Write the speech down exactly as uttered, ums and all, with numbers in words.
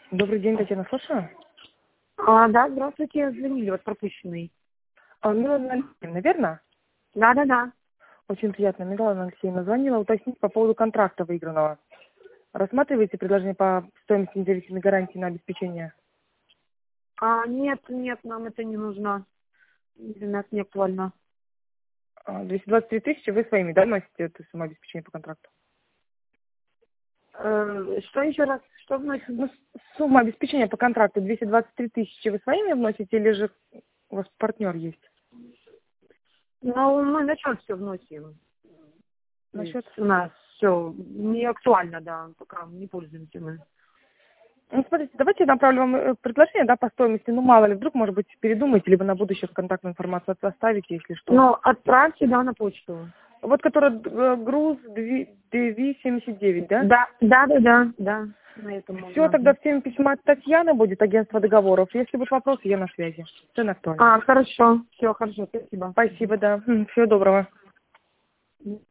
Добрый день, Татьяна, слушаю. А, да, здравствуйте, звонили, вот пропущенный. А, Милана Алексеевна, верно? Да, да, да. Очень приятно. Милана Алексеевна звонила уточнить по поводу контракта выигранного. Рассматриваете предложение по стоимости независимой гарантии на обеспечение? А, нет, нет, нам это не нужно. Для нас не актуально. А, двести двадцать три тысячи вы своими, да, носите эту сумму обеспечения по контракту? Э, что еще раз? Что вносим? Ну, с- сумма обеспечения по контракту двести двадцать три тысячи вы своими вносите или же у вас партнер есть? Ну, мы на счет все вносим. То Насчет? есть у нас все не актуально, да, пока не пользуемся мы. Ну, смотрите, давайте я направлю вам э, предложение, да, по стоимости. Ну, мало ли, вдруг, может быть, передумаете, либо на будущее контактную информацию оставите, если что. Ну, отправьте, да, на почту. Вот который э, груз ди ви семьдесят девять, да? Да, да, да, да, да. На этом Все, можно. тогда в теме письма от Татьяны будет, агентство договоров. Если будут вопросы, я на связи. Все на актуально. А, хорошо. Все, хорошо, спасибо. Спасибо, да. Всего доброго.